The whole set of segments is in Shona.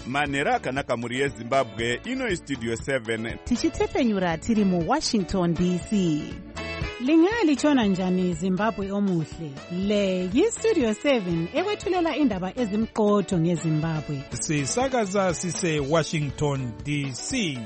manhero akanaka muri yezimbabwe. Ino istudio 7 tichitefenyura tiri muWashington DC. Lingalitshona njani Zimbabwe omuhle? Le yistudio 7 ekwethulela indaba ezimqotho ngeZimbabwe. Sisakaza sise Washington DC.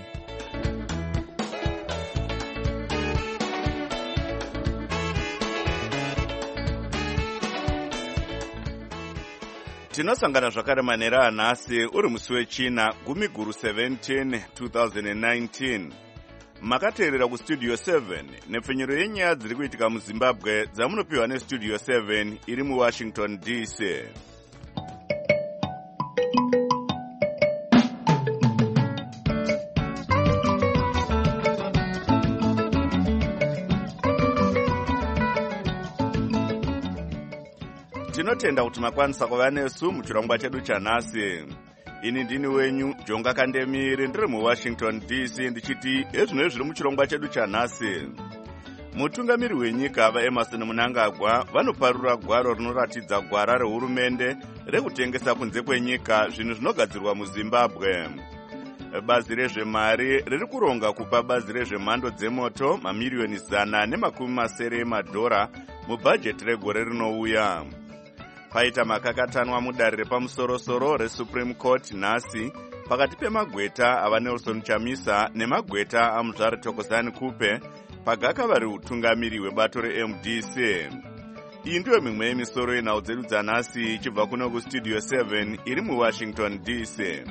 tinosangana zvakare manhero anhasi uri musi wechina 10/17 2019. makateerera kustudio 7 nepfenyero yenyaya dziri kuitika muzimbabwe dzamunopiwa nestudio 7 iri muWashington DC. tinotenda kuti makwanisa kuva nesu muchirongwa chedu chanhasi. Ini ndini wenyu Jonga Kandemire ndiri muWashington DC ndichiti ezvino zviri muchirongwa chedu chanhasi. Mutungamiri wenyika vaEmerson Mnangagwa vanoparura gwaro rinoratidza gwara rehurumende rekutengesa kunze kwenyika zvinhu zvinogadzirwa muZimbabwe. Bazi rezvemari riri kuronga kupa bazi rezvemhando dzemoto mamiliyoni 170 emadhora mubhajeti regore rinouya. Paita makakatanwa mudare repamusorosoro reSupreme Court nhasi pakati pemagweta avaNelson Chamisa nemagweta amuzvare Thokozani Kupe pagaka vari utungamiri hwebato reMDC. Iyi ndiyo mimwe yemisoro yenhau dzedu dzanhasi ichibva kuno kustudio 7 iri muWashington DC.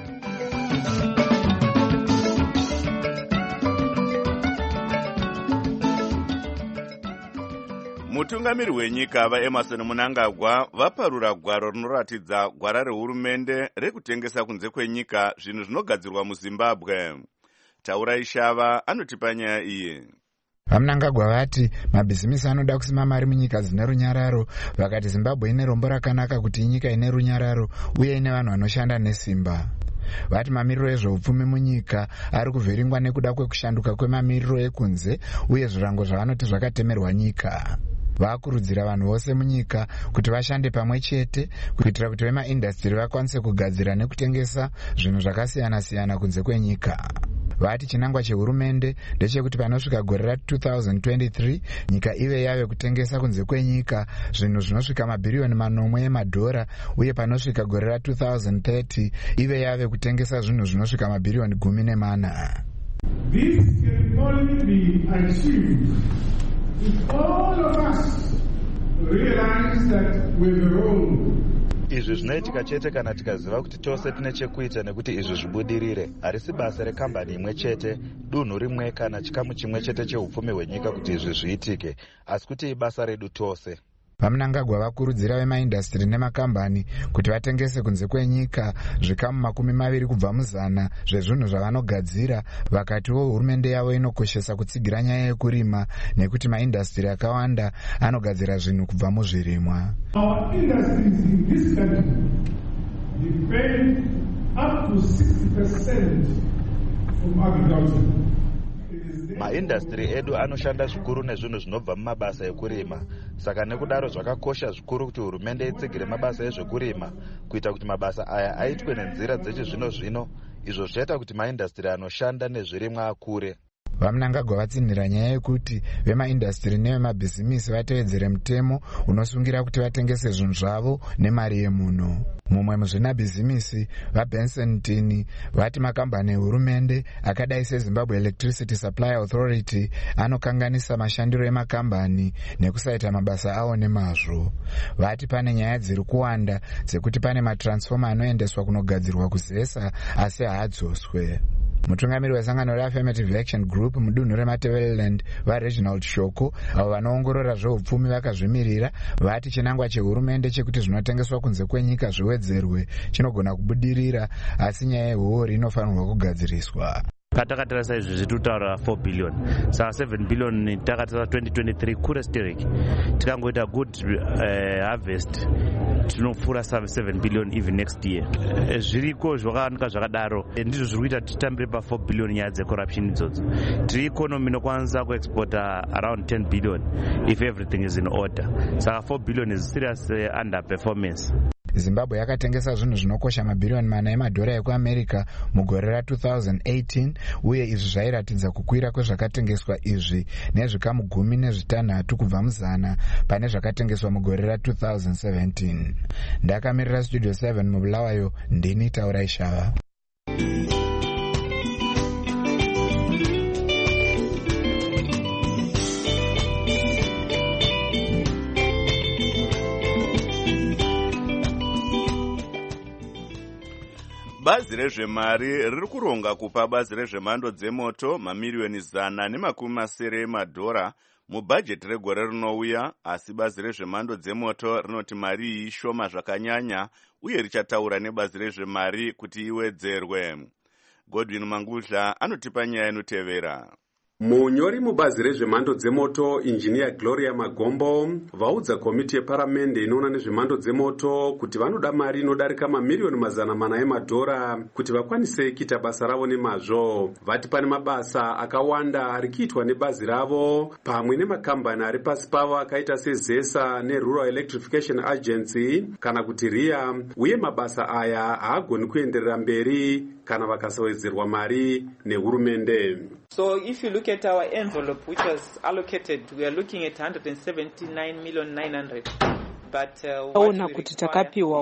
Mutungamiri wenyika vaEmerson Mnangagwa vaparura gwaro rinoratidza gwara rehurumende rekutengesa kunze kwenyika zvinhu zvinogadzirwa muZimbabwe. Taurai Shava anotipa nyaya iyi. vaMnangagwa vati mabhizimisi anoda kusima mari munyika dzine runyararo. Vakati Zimbabwe ine rombo rakanaka kuti inyika ine runyararo uye ine vanhu vanoshanda nesimba. Vati mamiriro ezveupfumi munyika ari kuvheringwa nekuda kwekushanduka kwemamiriro ekunze uye zvirango zvavanoti zvakatemerwa nyika. Vakurudzira vanhu vose munyika kuti vashande pamwe chete kuitira kuti vemaindastiri vakwanise kugadzira nekutengesa zvinhu zvakasiyana-siyana kunze kwenyika. Vati chinangwa chehurumende ndechekuti panosvika gore ra2023 nyika ive yave kutengesa kunze kwenyika zvinhu zvinosvika mabhiriyoni 9 emadhora uye panosvika gore ra2030 ive yave kutengesa zvinhu zvinosvika mabhiriyoni 14. This can only be achieved if all of us realize that we're wrong. Izvi zvinoitika chete kana tikaziva kuti tose tine chekuita nekuti izvi zvibudirire. Harisi basa rekambani imwe chete, dunhu rimwe kana chikamu chimwe chete cheupfumi hwenyika kuti izvi zviitike, asi kuti ibasa redu tose. vaMnangagwa vakurudzira vemaindastiri nemakambani kuti vatengese kunze kwenyika zvikamu 20 kubva muzana zvezvinhu zvavanogadzira. Vakatiwo hurumende yavo inokoshesa kutsigira nyaya yekurima nekuti maindastiri akawanda anogadzira zvinhu kubva muzvirimwa. Our industries in this country depend up to 60% from agriculture. Maindastri edu anoshanda zvikuru nezvinhu zvinobva mumabasa ekurima. Saka nekudaro zvakakosha zvikuru kuti hurumende itsigire mabasa ezvekurima kuita kuti mabasa aya aitwe nenzira dzechizvino-zvino. Izvo zvichaita kuti maindastri anoshanda nezvirimwa akure. vaMnangagwa vatsinhira nyaya yekuti vemaindastiri nevemabhizimisi vatevedzere mutemo unosungira kuti vatengese zvinhu zvavo nemari yemuno. Mumwe muzvinabhizimisi vaBenson Tini vati makambani ehurumende akadai seZimbabwe Electricity Supply Authority anokanganisa mashandiro emakambani nekusaita mabasa awo nemazvo. Vati pane nyaya dziri kuwanda dzekuti pane matransfoma anoendeswa kunogadzirwa kuzesa asi haadzoswe. Mutungamiri wesangano reAffirmative Action Group mudunhu reMatabeleland vaReginald Shoko avo vanoongorora zveupfumi vakazvimirira vati chinangwa chehurumende chekuti zvinotengeswa kunze kwenyika zviwedzerwe chinogona kubudirira asi nyaya yehuori inofanirwa kugadziriswa. Katakatarisa izvi zvitutaura 4 billion. Saka 7 billion takatarisa 2023 kure stereki. Tikangoita good harvest tinopfura 7 billion even next year. Zviriko zvakawanika zvakadaro ndizvo zviri kuita titambire pa 4 billion nyaya dzecorruption idzodzo. Tiri economy inokwanisa kuexporta around 10 billion if everything is in order. Saka 4 billion is serious underperformance. Zimbabwe yakatengesa zvinhu zvinokosha mabhiriyoni mana emadhora ekuamerica mugore ra2018, uye izvi zvairatidza kukwira kwezvakatengeswa izvi nezvikamu 16 kubva muzana pane zvakatengeswa mugore ra2017. Ndakamirira Studio 7 mubulawayo, ndini Taurai Shava. Bazi rezvemari riri kuronga kupa bazi rezvemhando dzemoto mamiriyoni 170 emadhora mubhajeti regore rinouya, asi bazi rezvemhando dzemoto rinoti mari iyi shoma zvakanyanya uye richataura nebazi rezvemari kuti iwedzerwe. Godwin Mangudla anotipa nyaya inotevera. Munyori mubazi rezvemhando dzemoto injiniya Gloria Magombo vaudza komiti yeparamende inoona nezvemhando dzemoto kuti vanoda mari inodarika mamiriyoni 400 emadhora kuti vakwanise kuita basa ravo nemazvo. Vati pane mabasa akawanda ari kuitwa nebazi ravo pamwe nemakambani ari pasi pavo akaita seZESA neRural Electrification Agency kana kuti RIA, uye mabasa aya haagoni kuenderera mberi kana vakasawedzerwa mari nehurumende. So if you look at our envelope which was allocated, we are looking at 179,900,000. Taona kuti takapiwa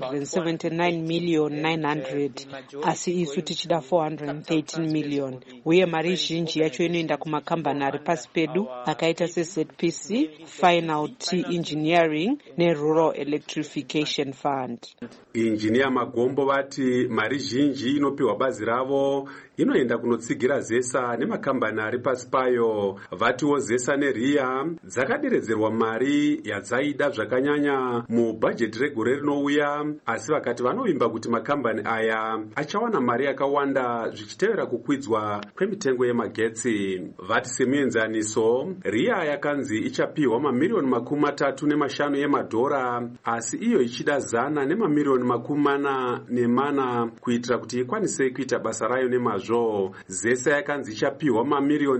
179,900,000 asi isu tichida 413 million, uye mari zhinji yacho inoenda kumakambani ari pasi pedu akaita seZPC, Final T Engineering neRural Electrification Fund. Injiniya Magombo vati mari zhinji inopiwa bazi ravo inoenda kunotsigira ZESA nemakambani ari pasi payo. Vatiwo ZESA neRIA dzakaderedzerwa mari yadzaida zvakanyanya mubhajeti regore rinouya, asi vakati vanovimba kuti makambani aya achawana mari yakawanda zvichitevera kukwidzwa kwemitengo yemagetsi. Vati semuenzaniso, RIA yakanzi ichapiwa mamiriyoni 35 emadhora, asi iyo ichida 100 nemamiliyoni 40 kuitira kuti ikwanise kuita basa rayo nemazvo. ZESA yakanzi ichapiwa mamiriyoni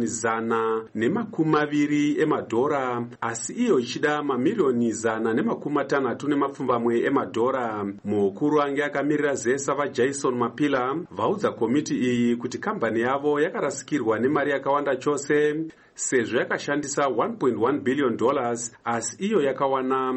120 emadhora, asi iyo ichida mamiriyoni 160 emadhora. Mukuru wange akamirira ZESA vaJason Mapila vaudza komiti iyi kuti kambani yavo yakarasikirwa nemari yakawanda chose sezvo yakashandisa $1.1 billion asi iyo yakawana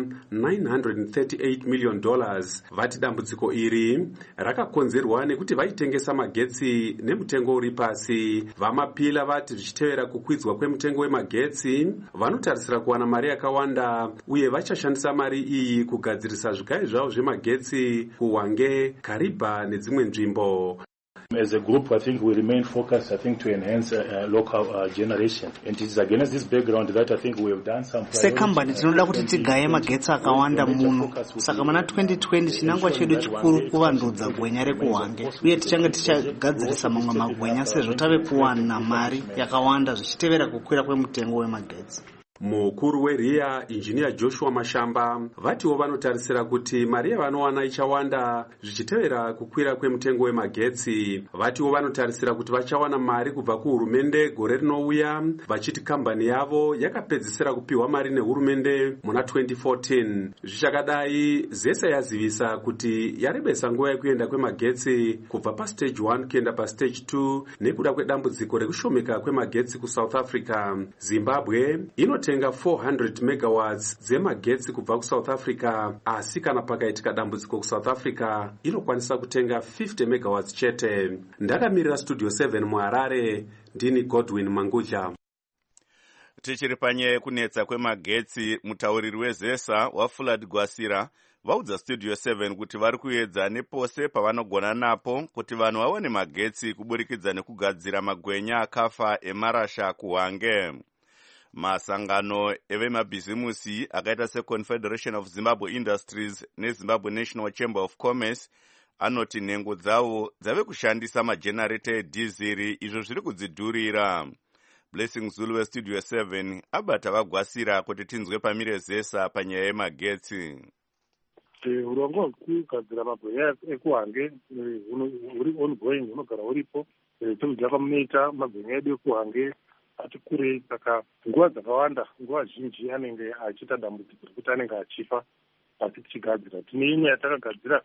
$938 million. Vati dambudziko iri rakakonzerwa nekuti vaitengesa magetsi nemutengo uri pasi. Vamapila vati zvichitevera kukwidzwa kwemutengo wemagetsi vanotarisira kuwana mari yakawanda, uye vachashandisa mari iyi kugadzirisa zvigayo zvavo zvemagetsi kuHwange, Kariba nedzimwe nzvimbo. As a group, I think we remain focused, to enhance local generation. And it is against this background that I think we have done some... Sekambani tinoda kuti tigaye magetsi akawanda muno. Saka mana 2020 chinangwa chedu chikuru kuvandudza gwenya rekuHwange. Uye tichange tichagadzirisa mamwe magwenya sezvo tave kuwana mari yakawanda zvichitevera kukwira kwemutengo wemagetsi. Mukuru weRIA injiniya Joshua Mashamba vatiwo vanotarisira kuti mari yavanowana ichawanda zvichitevera kukwira kwemutengo wemagetsi. Vatiwo vanotarisira kuti vachawana mari kubva kuhurumende gore rinouya, vachiti kambani yavo yakapedzisira kupiwa mari nehurumende muna 2014. Zvichakadai, ZESA yazivisa kuti yarebesa nguva yekuenda kwemagetsi kubva pastage 1 kuenda pastage 2 nekuda kwedambudziko rekushomeka kwemagetsi kuSouth Africa. Zimbabwe inotenga 400 megawatts dzemagetsi kubva kuSouth Africa, asi kana pakaitika dambudziko kuSouth Africa inokwanisa kutenga 50 megawatts chete. Ndakamirira Studio 7 muHarare, ndini Godwin Mangudla. Tichiri panyaya yekunetsa kwemagetsi, mutauriri weZESA waFulad Gwasira vaudza Studio 7 kuti vari kuedza nepose pavanogona napo kuti vanhu vawane magetsi kuburikidza nekugadzira magwenya akafa emarasha kuHwange. Masangano evemabhizimusi akaita seConfederation of Zimbabwe Industries neZimbabwe National Chamber of Commerce anoti nhengo dzavo dzave kushandisa majenereta edhiziri, izvo zviri kudzidhurira. Blessing Zulu weStudio 7 abata vagwasira kuti tinzwe pamire ZESA panyaya yemagetsi. Urongwa hwekugadzira magwenya ekuHwange huri ongoing, hunogara huripo. Tinobva pamunoita magwenya edu ekuHwange ati kurei, saka nguva dzakawanda, nguva zhinji anenge achiita dambudziko rekuti anenge achifa. asi tichigadzira. Tine imwe yatakagadzira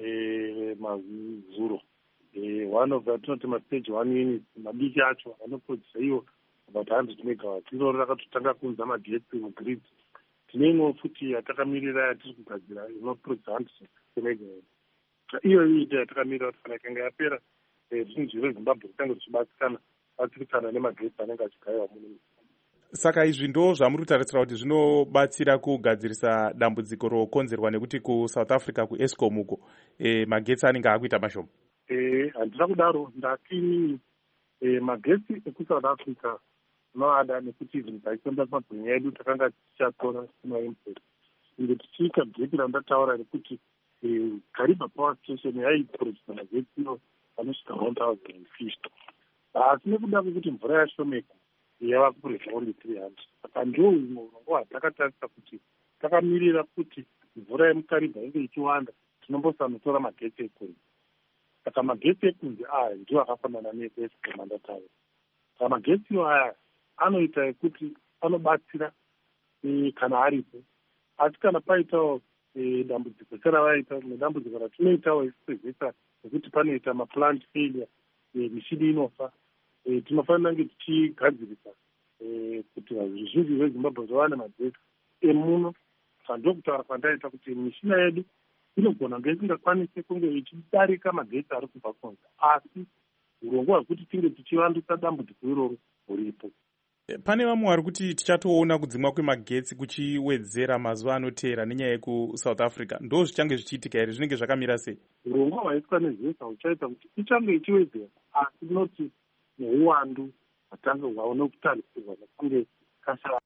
mazuro, one of that tinoti mastage 1 units, madiki acho anoprodusa iwo about 100 megawatts. Iroro rakatotanga kunza magetsi mugrid. Tine imwe futi yatakamirira yatiri kugadzira inoprodusa 100 megawatts. Iyo ita yatakamirira kuti kana ikanga yapera zvinhu zveZimbabwe zvitange zvichibatsirikana nemagetsi anenge achigayiwa muno. Saka izvi ndo zvamuri kutarisira kuti zvinobatsira kugadzirisa dambudziko rokonzerwa nekuti kuSouth Africa kuEskom uko magetsi anenge akuita mashoma? Handina kudaro, ndati magetsi ekuSouth Africa noada nekuti zvinhu zvaifamba pamagwinya edu takanga tichatora semainput. Inde tichiita geti randataura rekuti Kariba Power Station yaiprodusa magetsi anosvika 1050. Asi nekuda kwekuti mvura yashomeka yava kuprodusa only 300. Saka ndo urongwa hwatakatarisa kuti takamirira kuti mvura yemukariba inge ichiwanda tinombosanotora magetsi ekunze. Saka magetsi ekunze aya ndiwo akafanana neEskom andataura. Saka magetsi aya anoita ekuti anobatsira kana aripo, asi kana paitawo dambudziko seravaita nedambudziko ratinoitawo isipezesa nekuti panoita maplant failure, mishini inofa, tinofanira kunge tichigadzirisa kuti vazhinji veZimbabwe vawane magetsi emuno. Ndokutaura kwandaita kuti mishina yedu inogona kunge isingakwanisi kunge ichidarika magetsi ari kubva kunze, asi urongwa hwekuti tinge tichivandutsa dambudziko iroro huripo. Pane vamwe vari kuti tichatoona kudzimwa kwemagetsi kuchiwedzera mazuva anoteera nenyaya yekuSouth Africa. Ndo zvichange zvichiitika here? Zvinenge zvakamira sei? Urongwa hwaitwa nezvesa huchaita kuti ichange ichiwedzera, asi tinoti neuwandu hwatange hwaone kutarisirwa nekunge kasara.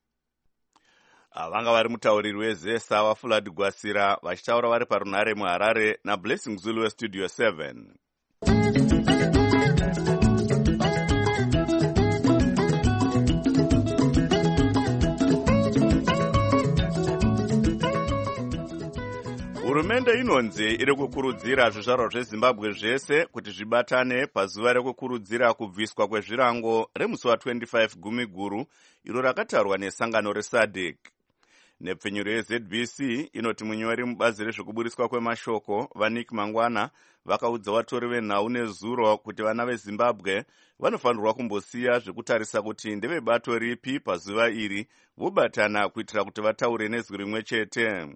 Vanga vari mutauriri wezesa waFulad Gwasira vachitaura vari parunhare muHarare naBlessing Zulu weStudio 7. Hurumende inonzi iri kukurudzira zvizvarwa zveZimbabwe zvese kuti zvibatane pazuva rekukurudzira kubviswa kwezvirango remusi wa25 Gumiguru iro rakatarwa nesangano reSADC. Nepfenyuro yeZBC inoti munyori mubazi rezvekuburiswa kwemashoko vaNick Mangwana vakaudza vatori venhau nezuro kuti vana veZimbabwe vanofanirwa kumbosiya zvekutarisa kuti ndevebato ripi pazuva iri vobatana kuitira kuti vataure nezwi rimwe chete.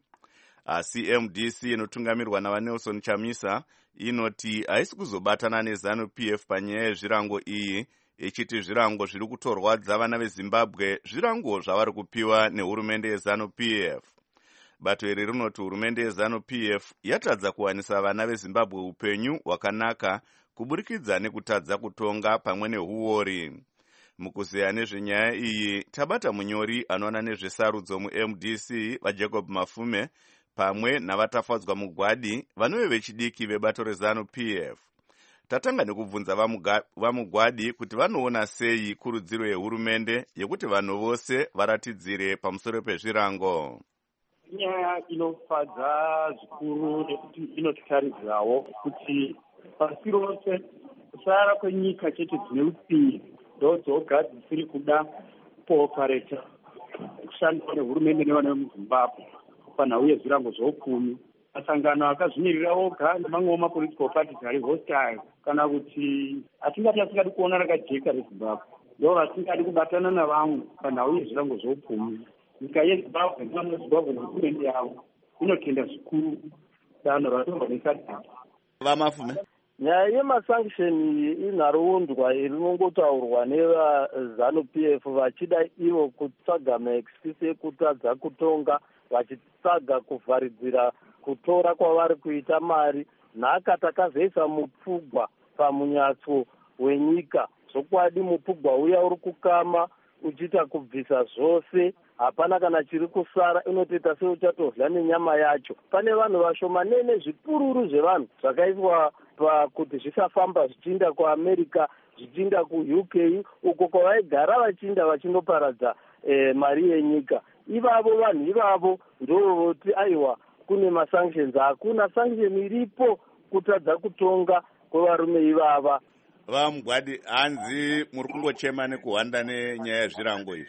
Asi MDC inotungamirwa navaNelson Chamisa inoti haisi kuzobatana neZANU-PF panyaya yezvirango iyi, ichiti zvirango zviri kutorwadza vana veZimbabwe zvirango zvavari kupiwa nehurumende yeZANU-PF. Bato iri rinoti hurumende yeZANU-PF yatadza kuwanisa vana veZimbabwe upenyu hwakanaka kuburikidza nekutadza kutonga pamwe nehuori. Mukuzeya nezvenyaya iyi tabata munyori anoona nezvesarudzo muMDC vaJacob Mafume pamwe navatafadzwa mugwadi vanove vechidiki vebato reZANU-PF. Tatanga nekubvunza vamugwadi kuti vanoona sei kurudziro yehurumende yekuti vanhu vose varatidzire pamusoro pezvirango. Nyaya inofadza zvikuru nekuti inotitaridzirawo kuti pasi rose kusara kwenyika chete dzine utsinye ndodzoga dzisiri kuda kuopareta kushandiswa nehurumende nevana vemuZimbabwe panhau yezvirango zvoupfumi. Masangano akazvimirira oga nemamwewo mapolitical parties ari hostile kana kuti atingati asingadi kuona rakajeka reZimbabwe ndo vasingadi kubatana navamwe panhau yezvirango zvoupfumi. Nyika yeZimbabwe nevana veZimbabwe nehurumende yavo inotenda zvikuru danho ratorwa neSADC. Vamafume nyaya yemasanksheni inharoundwa rinongotaurwa nevaZANU-PF vachida ivo kutsvaga maexcuse ekutadza kutonga, vachitsvaga kuvharidzira kutora kwavari kuita mari. Nhaka takazoisa mupfugwa pamunyatso wenyika, zvokwadi mupfugwa uya uri kukama uchiita kubvisa zvose, hapana kana chiri kusara, inotoita seuchatodya nenyama yacho. Pane vanhu vashomanene zvipururu zvevanhu zvakaiswa pakuti zvisafamba zvichiinda kuAmerica, zvichiinda kuUK, uko kwavaigara vachiinda vachindoparadza mari yenyika. Ivavo vanhu ivavo ndovoti aiwa kune masanctions. Hakuna sanction iripo kutadza kutonga kwevarume ivava. Vamugwadi hanzi muri kungochema nekuhwanda nenyaya yezvirango izvi?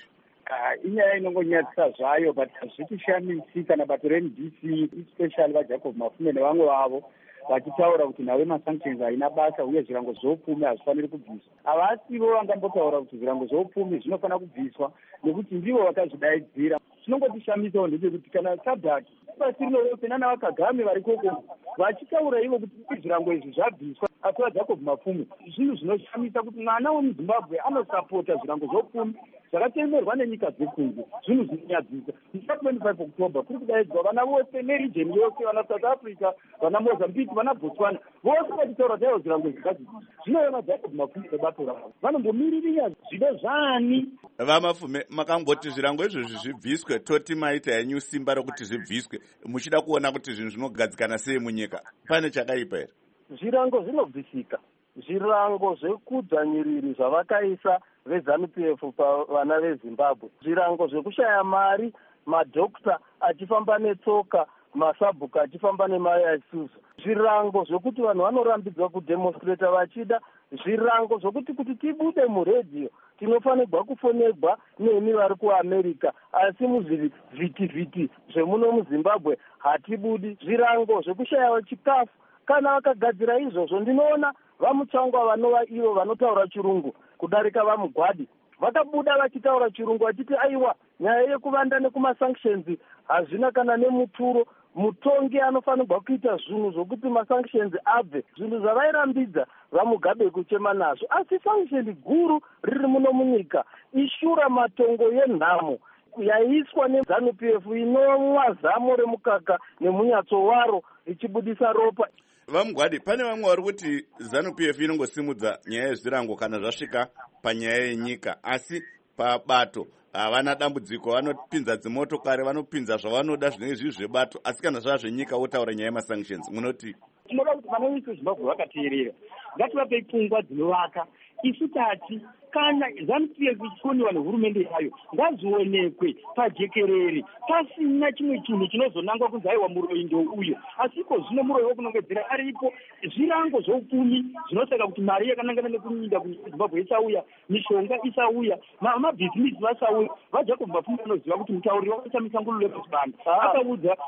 inyaya inongonyadzisa zvayo but hazvitishamisi kana bato reMDC especially vaJacob Mafume nevamwe vavo vachitaura kuti nawe masanctions haina basa uye zvirango zveupfumi hazvifaniri kubviswa. Havasivo vangambotaura kuti zvirango zveupfumi zvinofanira kubviswa nekuti ndivo vakazvidaidzira. Zvinongotishamisawo ndechekuti kana SADC pasi rino rose nana vaKagame vari koko vachitaura ivo kuti zvirango izvi zvabviswa asi vaJacob Mafume, zvinhu zvinoshamisa kuti mwana wemuZimbabwe anosapota zvirango zveupfumi zvakatenderwa nenyika dzekunze. Zvinhu zvinonyadzisa. Musi 25 October kuri kudaidzwa vana vose neregion yose, vana South Africa, vana Mozambique, vana Botswana, vose vachitaura chaivo zvirango zvigadzirwa. Zvino vaJacob Mafume vebato ravo vanombomiririnya zvido zvani. VaMafume, makangoti zvirango izvozvi zvibviswe, toti maita henyu simba rokuti zvibviswe muchida kuona kuti zvinhu zvinogadzikana sei munyika. Pane chakaipa here? Zvirango zvinobvisika. Zvirango zvekudzvanyiriri zvavakaisa veZANU-PF pavana veZimbabwe, zvirango zvekushaya mari, madhokta achifamba netsoka, masabhuku achifamba nemayaisuzu, zvirango zvokuti vanhu vanorambidzwa kudemonstrata vachida, zvirango zvokuti kuti tibude muredhiyo tinofanirwa kufonegwa nemi vari kuAmerica asi muzvivhitivhiti zvemuno muZimbabwe hatibudi, zvirango zvekushaya chikafu. Kana vakagadzira izvozvo ndinoona vamutsvangwa vanova ivo vanotaura chirungu kudarika vaMugwadi vakabuda vachitaura chirungu vachiti aiwa nyaya yekuvanda nekumasanctions hazvina kana nemuturo, mutongi anofanirwa kuita zvinhu zvokuti masanctions abve, zvinhu zvavairambidza vaMugabe kuchema nazvo. Asi sanction guru riri muno munyika ishura matongo yenhamo yaiswa neZANU-PF inomwa zamo remukaka nemunyatso waro ichibudisa ropa. VaMugwadi, pane vamwe vari kuti ZANU-PF inongosimudza nyaya yezvirango kana zvasvika panyaya yenyika, asi pabato havana dambudziko, vanopinza dzimotokari, vanopinza zvavanoda zvinenge zviri zvebato, asi kana zvava zvenyika votaura nyaya yemasanctions. Munoti tinoda kuti vana vedu veZimbabwe vakateerera, ngativapei pfungwa dzinovaka. Isu tati kana ZANU-PF ichikoniwa nehurumende yayo ngazvionekwe pajekerere pasina chimwe chinhu chinozonangwa kunzi aiwa muroyi ndouyo, asiko zvino muroyi wokunongedzera aripo. Zvirango zvoupfumi zvinosaka kuti mari yakanangana nekunyika kuZimbabwe isauya, mishonga isauya, mabhizinisi vasauya. vaJacob Mafume vanoziva kuti mutauriri wakachamisa ngulu lepachibanda akaudza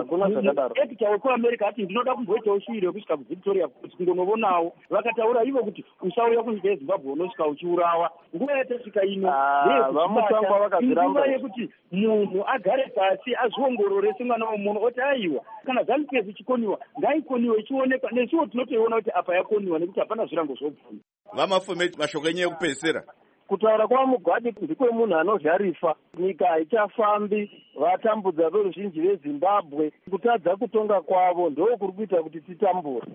muedita wekuAmerica ati ndinoda kumboitawo shiri yekusvika kuVictoria kungonovonawo. Vakataura ivo kuti usauya kunyika yeZimbabwe unosvika uchiurawa. Nguva yatasvika ino nguva yekuti munhu agare pasi azviongorore semwana womunhu oti aiwa kana ZANU-PF ichikoniwa ngaikoniwe ichionekwa. Nesuwo tinotoiona kuti apa yakoniwa nekuti hapana zvirango zvoupfumi. VaMafume, mashoko enyu ekupedzisira. Kutaura kwaMugwadi ndikwemunhu anozharifa, nyika haichafambi, vatambudza veruzhinji veZimbabwe, kutadza kutonga kwavo ndokuri kuita kuti titambure.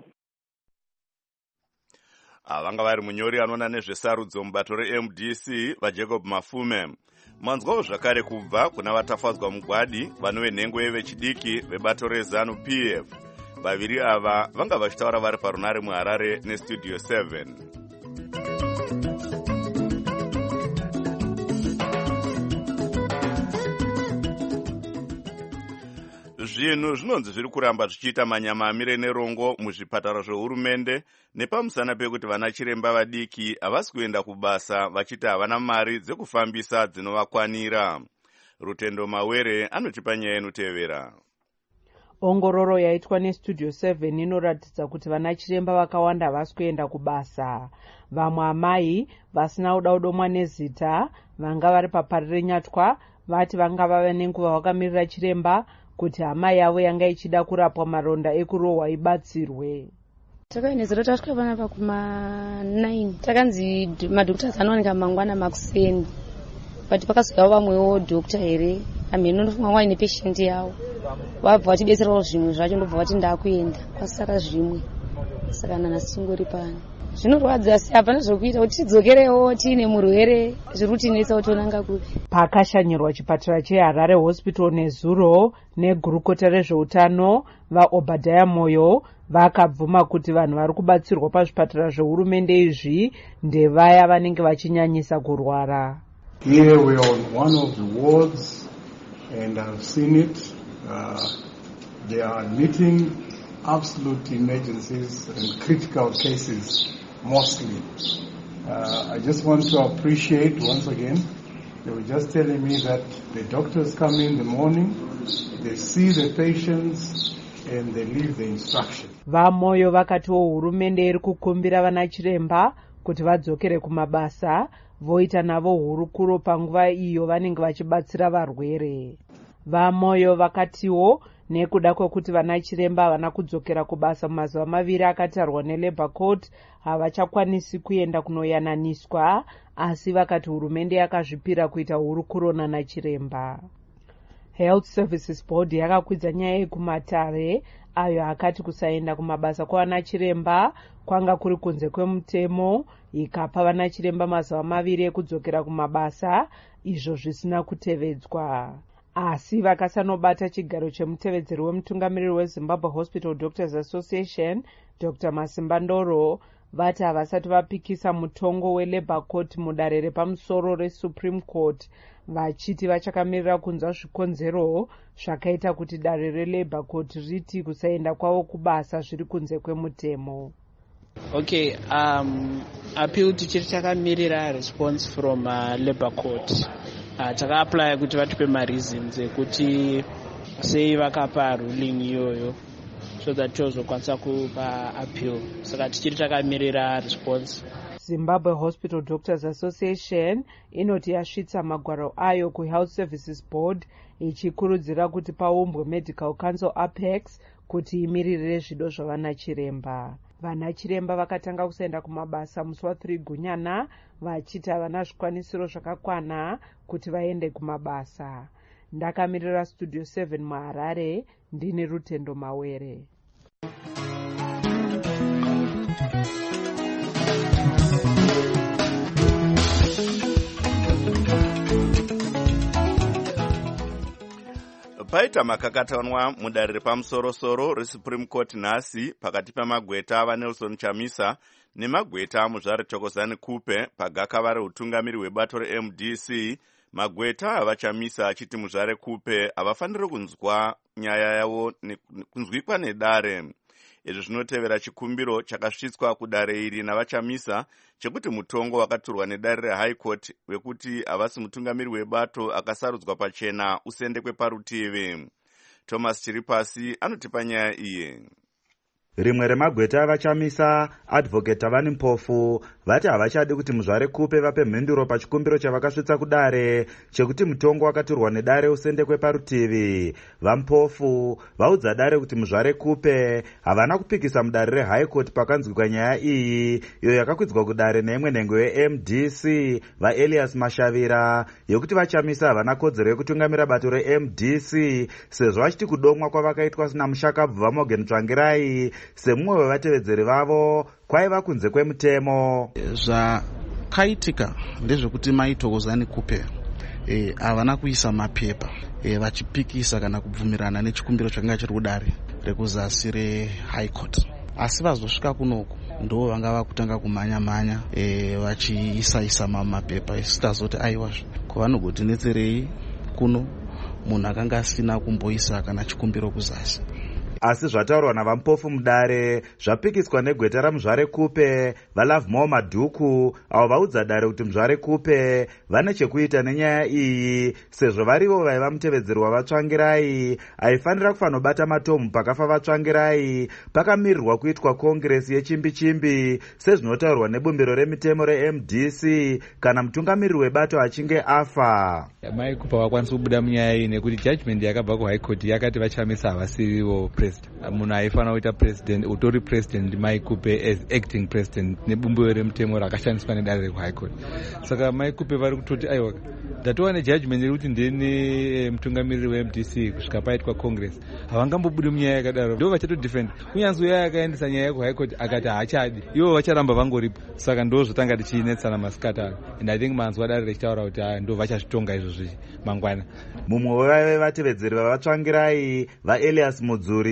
Vanga vari munyori anoona nezvesarudzo mubato reMDC vaJacob Mafume. Manzwawo zvakare kubva kuna vatafadzwa Mugwadi vanove nhengo yevechidiki vebato reZANU-PF. Vaviri ava vanga vachitaura vari parunare muHarare neStudio 7. Zvinhu zvinonzi zviri kuramba zvichiita manyamamire nerongo muzvipatara zvehurumende nepamusana pekuti vana chiremba vadiki havasi kuenda kubasa vachiti havana mari dzekufambisa dzinovakwanira. Rutendo Mawere anotipa nyaya inotevera. Ongororo yaitwa neStudio 7 inoratidza kuti vana chiremba vakawanda havasi kuenda kubasa. Vamwe amai vasina kuda kudomwa nezita vanga vari papari renyatwa vati vanga vava nenguva vakamirira chiremba kuti hama yavo yanga ichida kurapwa maronda ekurohwa ibatsirwe. Takainezera tasvika panapa kuma9 takanzi madhokuta anowanika mangwana makuseni, but pakazouyawo vamwewo dhokta here amheno ndofunga waine patient yavo vabva vatibetserawo zvimwe zvacho ndobva vati ndakuenda kwasara zvimwe, saka nanhasi tingori pano. Zvinorwadza asi hapana zvokuita kuti tidzokerewo tiine murwere zviri kutinetsa kuti tonanga kupi. Pakashanyirwa chipatara cheHarare Hospital nezuro negurukota rezveutano vaObadiah Moyo vakabvuma kuti vanhu vari kubatsirwa pazvipatara zvehurumende izvi ndevaya vanenge vachinyanyisa kurwara. Here we are on one of the wards and I've seen it. They are admitting absolute emergencies and critical cases mostly. I just want to appreciate once again They were just telling me that the doctors come in the morning, they see the patients, and they leave the instruction. Vamoyo vakatiwo hurumende iri kukumbira vana chiremba kuti vadzokere kumabasa, voita navo hurukuro panguva iyo vanenge vachibatsira varwere. Vamoyo vakatiwo nekuda kwekuti vana chiremba havana kudzokera kubasa mumazuva maviri akatarwa neLabour Court havachakwanisi kuenda kunoyananiswa, asi vakati hurumende yakazvipira kuita hurukuro nana chiremba. Health Services Board yakakwidza nyaya yekumatare ayo akati kusaenda kumabasa kwavana chiremba kwanga kuri kunze kwemutemo, ikapa vana chiremba mazuva maviri ekudzokera kumabasa, izvo zvisina kutevedzwa. Asi vakasanobata chigaro chemutevedzeri wemutungamiriri weZimbabwe Hospital Doctors Association Dr. Masimba Ndoro vati havasati vapikisa mutongo weLabour Court mudare repamusoro reSupreme Court, vachiti vachakamirira kunzwa zvikonzero zvakaita kuti dare reLabour Court riti kusaenda kwavo kubasa zviri kunze kwemutemo. Okay, appeal tichiri takamirira response from Labour Court. Taka-apply kuti vatipe ma-reasons ekuti sei vakapa ruling iyoyo so that tozokwanisa kupa appeal. Saka tichiri takamirira response. Zimbabwe Hospital Doctors Association inoti yasvitsa magwaro ayo kuHealth Services Board ichikurudzira kuti paumbwe Medical Council Apex kuti imirire zvido zvavana chiremba. Vana chiremba vakatanga kusaenda kumabasa musi wa3 Gunyana vachiti havana zvikwanisiro zvakakwana kuti vaende kumabasa. Ndakamirira Studio 7 muHarare, ndini Rutendo Mawere. Paita makakatanwa mudare repamusoro-soro reSupreme Court nhasi pakati pemagweta avaNelson Chamisa nemagweta amuzvare Thokozani Kupe pagakava reutungamiri hwebato reMDC. Magweta avachamisa achiti muzvare Kupe havafaniri kunzwa nyaya yavo kunzwikwa nedare. Izvi zvinotevera chikumbiro chakasvitswa kudare iri navachamisa chekuti mutongo wakaturwa nedare reHigh Court wekuti havasi mutungamiri webato akasarudzwa pachena usendekwe parutivi. Thomas Chiripasi anotipa nyaya iyi. Rimwe remagweta avachamisa, Advocate Vani Mpofu, vati havachadi kuti muzvare Kupe vape mhinduro pachikumbiro chavakasvitsa kudare chekuti mutongo wakaturwa nedare usendekwe parutivi. Vampofu vaudza dare kuti muzvare Kupe havana kupikisa mudare reHigh Court pakanzwikwa nyaya iyi, iyo yakakwidzwa kudare neimwe nhengo yeMDC vaElias Mashavira, yokuti vachamisa havana kodzero yekutungamira bato reMDC sezvo vachiti kudomwa kwavakaitwa namushakabvu vaMorgan Tsvangirai semumwe wevatevedzeri vavo kwaiva kunze kwemutemo. Zvakaitika ndezvekuti mai Thokozani Kupe havana kuisa mapepa vachipikisa kana kubvumirana nechikumbiro chakanga chiri kudare rekuzasi reHigh Court, asi vazosvika kunoku ndo vanga vakutanga kumhanya-mhanya vachiisa mapepa isitazoti aiwazvo kwavanogotinetserei kuno munhu akanga asina kumboisa kana chikumbiro kuzasi. Asi zvataurwa navampofu mudare zvapikiswa negweta ramuzvare Kupe vaLovemore Madhuku, avo vaudza dare kuti muzvare Kupe vane chekuita nenyaya iyi sezvo varivo vaiva mutevedzeri wavaTsvangirai aifanira kufanobata matomu pakafa vaTsvangirai pakamirirwa kuitwa kongiresi yechimbi-chimbi sezvinotaurwa nebumbiro remitemo reMDC kana mutungamiriri webato achinge afa. Mai Kupe vakwanisa kubuda munyaya iyi nekuti judgment yakabva kuHigh Court yakati vachamisa havasirivo president. Munhu aifanira kuita president, utori president Mai Kupe as acting president nebumbiro remutemo rakashandiswa nedare reHigh Court. Saka Mai Kupe vari kutoti aiwa ndatova nejudgment rekuti ndini mutungamiriri weMDC kusvika paitwa congress havangambobudi munyaya yakadaro, ndo vachatodefend. Kunyanzi uya akaendesa nyaya yekuHigh Court akati haachadi, ivo vacharamba vangoripo. Saka ndo zvotanga tichinetsana masikataro, and I think manzwa dare richitaura kuti ndo vachazvitonga izvozvi mangwana. Mumwe wevaive vatevedzeri vavaTsvangirai vaElias Mudzuri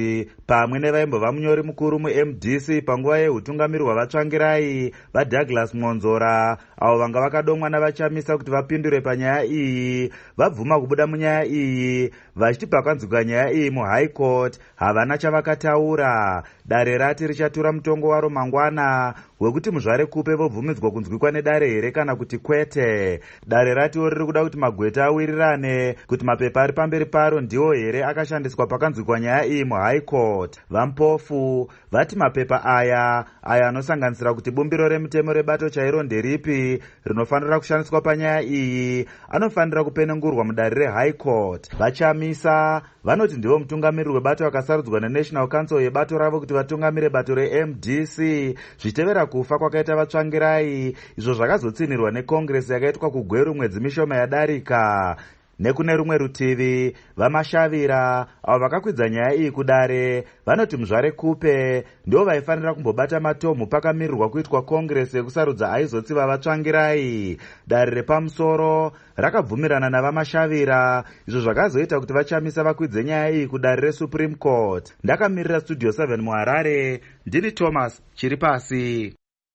pamwe nevaimbova munyori mukuru muMDC panguva yeutungamiri hwavatsvangirai vaDouglas Mwonzora, avo vanga vakadomwa navachamisa kuti vapindure panyaya iyi, vabvuma kubuda munyaya iyi vachiti pakanzwika nyaya iyi muHigh Court havana chavakataura. Dare rati richatura mutongo waro mangwana wekuti muzvare kupe vobvumidzwa kunzwikwa nedare here kana kuti kwete. Dare ratiwo riri kuda kuti magweta awirirane kuti mapepa ari pamberi paro ndiwo here akashandiswa pakanzwikwa nyaya iyi muHigh Court. Vampofu vati mapepa aya anosanganisira kuti bumbiro remutemo rebato chairo nderipi rinofanira kushandiswa panyaya iyi anofanira kupenengurwa mudare reHigh Court. Vachamisa vanoti ndivo mutungamiriri webato akasarudzwa neNational Council yebato ravo kuti vatungamire bato reMDC zvichitevera kufa kwakaita vatsvangirai, izvo zvakazotsinirwa nekongresi yakaitwa kuGweru mwedzi mishoma yadarika. Nekune rumwe rutivi, vaMashavira avo vakakwidza nyaya iyi kudare vanoti muzvare kupe ndivo vaifanira kumbobata matomhu pakamirirwa kuitwa kongresi yekusarudza aizotsiva vatsvangirai. Dare repamusoro rakabvumirana navaMashavira, izvo zvakazoita kuti vachamisa vakwidze nyaya iyi kudare reSupreme Court. Ndakamirira Studio 7 muHarare, ndini Thomas Chiripasi.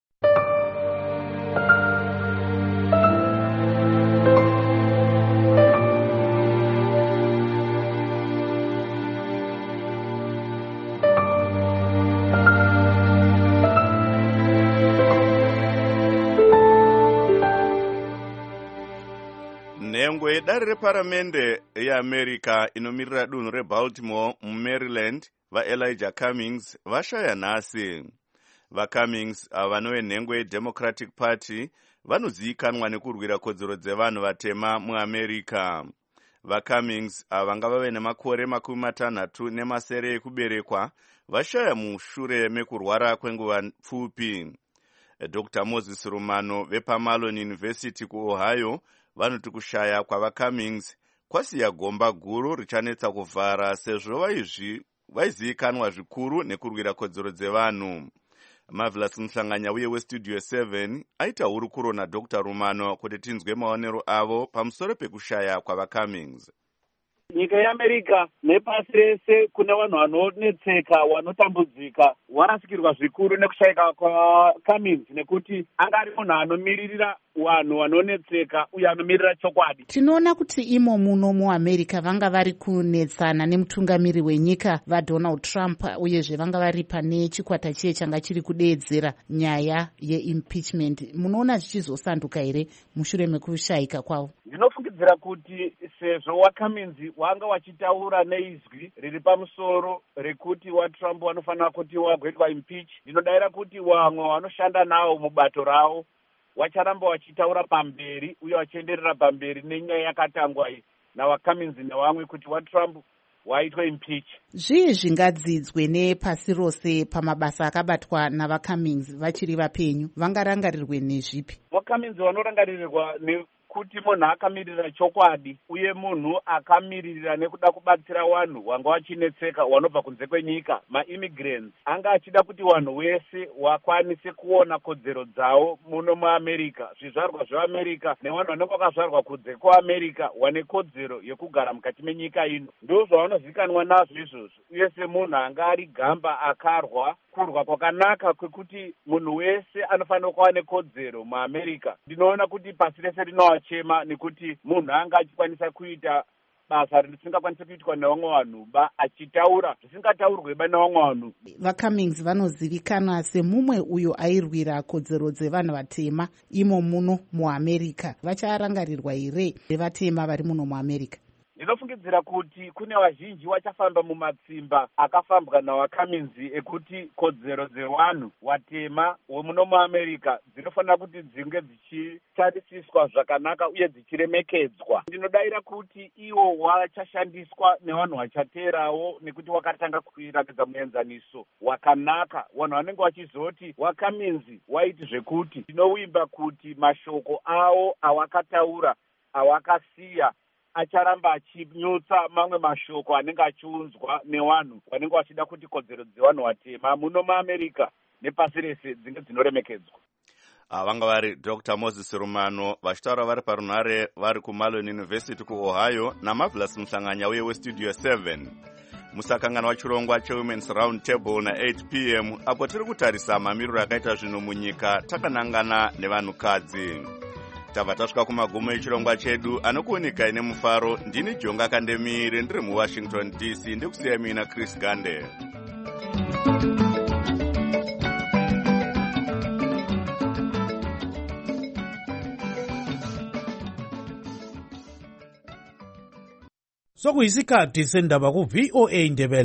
Nhengwe dare reparamende yeAmerica inomirira dunhu reBaltimore muMaryland vaElijah Cummings vashaya nhasi. VaCummings vanove nhengo yeDemocratic Party vanozivikanwa nekurwira kodzero dzevanhu vatema muAmerica. VaCummings vanga vave nemakore 60 ekuberekwa vashaya mushure mekurwara kwenguva pfupi. Dr. Moses Rumano vepaMalon University kuOhio vanoti kushaya kwavaCummings kwasiya gomba guru richanetsa kuvhara sezvo vaizivikanwa zvikuru nekurwira kodzero dzevanhu. Marvelous Mhlanganya uye weStudio 7 aita hurukuro naDr. Rumano kuti tinzwe maonero avo pamusoro pekushaya kwavaCummings. Nyika yeAmerica nepasi rese kune vanhu vanonetseka, vanotambudzika, varasikirwa zvikuru nekushayika kwaCummings nekuti anga ari munhu anomiririra vanhu vanonetseka uye anomirira chokwadi. Tinoona kuti imo muno muAmerica vanga vari kunetsana nemutungamiri wenyika vaDonald Trump uyezve vanga vari pane chikwata chiye changa chiri kudeedzera nyaya yeimpeachment. Munoona zvichizosanduka here mushure mekushayika kwavo? Ndinofungidzira kuti sezvo waCummings wanga wachitaura neizwi riri pamusoro rekuti waTrump wanofanira kuti wagoitwa impeach, ndinodavira kuti vamwe vanoshanda navo mubato ravo wacharamba wachitaura pamberi uye wachienderera pamberi nenyaya yakatangwa navaCummings nevamwe kuti waTrump waitwa impeach. Zvii zvingadzidzwe nepasi rose pamabasa akabatwa navaCummings vachiri vapenyu? Vangarangarirwe nezvipi? VaCummings vanorangaririrwa kuti munhu akamirira chokwadi uye munhu akamiririra nekuda kubatsira vanhu vanga vachinetseka vanobva kunze kwenyika, maimmigrants. Anga achida kuti vanhu vese vakwanise kuona kodzero dzavo muno muAmerica. Zvizvarwa zveAmerica nevanhu vanenge vakazvarwa kunze kweAmerica vane kodzero yekugara mukati menyika ino. Ndo zvavanozivikanwa nazvo izvozvo. Uye semunhu anga ari gamba akarwa kurwa kwakanaka kwekuti munhu wese anofanira kuva nekodzero muAmerica. Ndinoona kuti pasi rese rinovachema nekuti munhu anga achikwanisa kuita basa risingakwanisi kuitwa nevamwe vanhu achitaura zvisingataurwe nevamwe vanhu. VaCummings vanozivikanwa semumwe uyo airwira kodzero dzevanhu vatema imo muno muAmerica. Vacharangarirwa here vatema vari muno muAmerica? Ndinofungidzira kuti kune vazhinji vachafamba mumatsimba akafambwa navaCummings ekuti kodzero dzevanhu vatema vemuno muAmerica dzinofanira kuti dzinge dzichitarisiswa zvakanaka uye dzichiremekedzwa. Ndinodavira kuti iwo wachashandiswa nevanhu vachateerawo nekuti wakatanga kuratidza muenzaniso wakanaka. Vanhu vanenge vachizoti vaCummings waiti zvekuti, ndinovimba kuti mashoko avo awakataura awakasiya acharamba achinyutsa mamwe mashoko anenge achiunzwa nevanhu vanenge vachida kuti kodzero dzevanhu vatema muno muAmerica nepasi rese dzinge dzinoremekedzwa. Vanga vari Dr. Moses Rumano vachitaura vari parunhare vari kuMalon University kuOhio naMarvelous Mhlanganya uye weStudio 7. musakanganwa chirongwa chewomen's round table na8 p.m. apo tiri kutarisa mamiriro akaita zvinhu munyika takanangana nevanhukadzi. Tabva tasvika kumagumo echirongwa chedu anokuonikai nemufaro. Ndini Jonga Kandemire ndiri muWashington DC ndikusiya mina Chris Gande. Sokuyisikhathi sendaba ku VOA Ndebele.